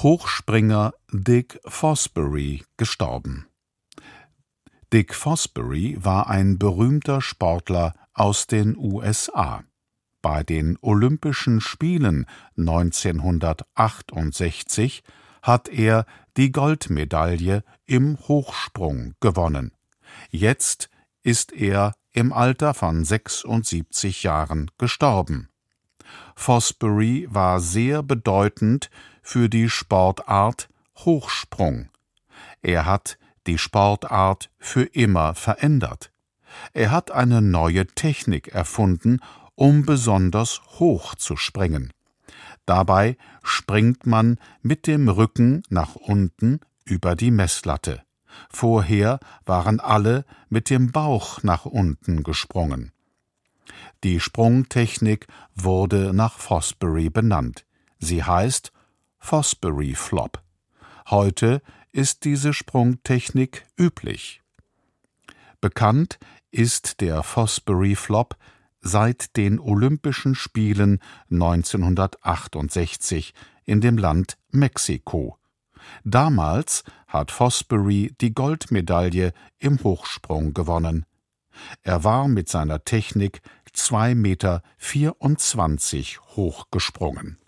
Hochspringer Dick Fosbury gestorben. Dick Fosbury war ein berühmter Sportler aus den USA. Bei den Olympischen Spielen 1968 hat er die Goldmedaille im Hochsprung gewonnen. Jetzt ist er im Alter von 76 Jahren gestorben. Fosbury war sehr bedeutend für die Sportart Hochsprung. Er hat die Sportart für immer verändert. Er hat eine neue Technik erfunden, um besonders hoch zu springen. Dabei springt man mit dem Rücken nach unten über die Messlatte. Vorher waren alle mit dem Bauch nach unten gesprungen. Die Sprungtechnik wurde nach Fosbury benannt. Sie heißt Fosbury Flop. Heute ist diese Sprungtechnik üblich. Bekannt ist der Fosbury Flop seit den Olympischen Spielen 1968 in dem Land Mexiko. Damals hat Fosbury die Goldmedaille im Hochsprung gewonnen. Er war mit seiner Technik 2,24 Meter hoch gesprungen.